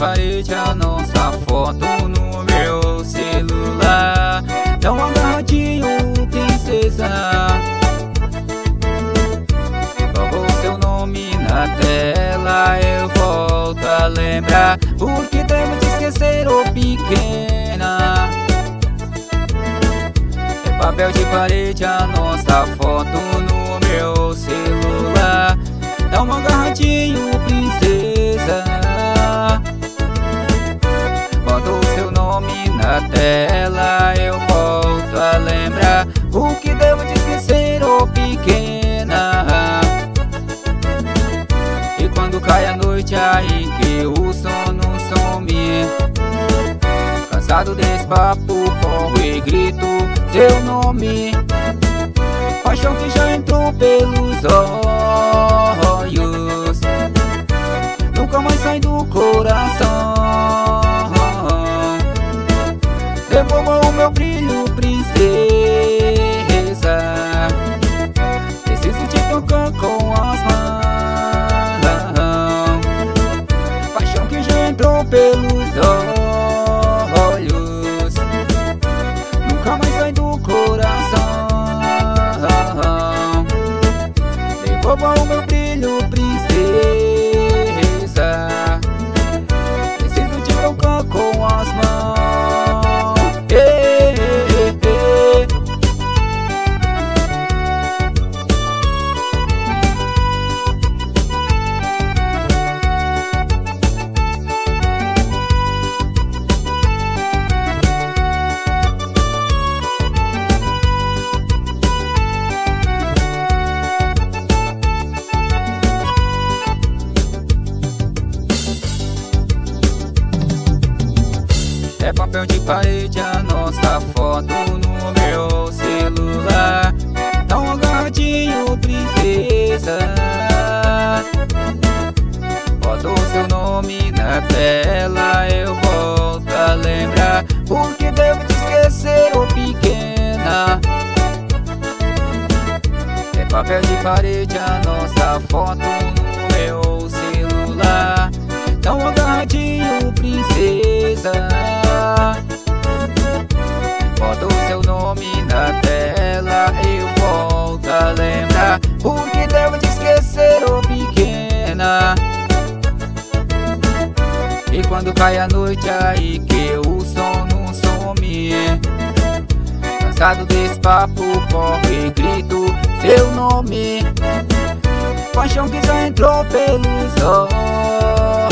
parede a nossa foto no meu celular. Dá um agarradinho, princesa. Gravou seu nome na tela, eu volto a lembrar. Por que devo te esquecer, ô pequena? É papel de parede a nossa foto no meu celular. Dá um agarradinho, princesa. Bota o seu nome na tela, eu volto a lembrar. O que devo te esquecer, ô pequena? E quando cai a noite aí que o sono some, cansado desse papo, corro e grito teu nome. Paixão que já entrou pelos olhos, nunca mais sai do coração. Devolva o meu brilho, princesa. Preciso te tocar com as mãos. Paixão que já entrou pelos olhos, nunca mais sai do coração. Devolva o meu brilho, princesa. Preciso te tocar com as mãos. É papel de parede a nossa foto no meu celular. Dá um agarradinho, princesa. Bota o seu nome na tela, eu volto a lembrar. Por que devo te esquecer, ô pequena? É papel de parede a nossa foto no meu celular. Dá um agarradinho, princesa. Bota o seu nome na tela, eu volto a lembrar. Por que devo te esquecer, ô pequena? E quando cai a noite aí que o sono some, cansado desse papo, corro e grito seu nome. Paixão que já entrou pelos olhos,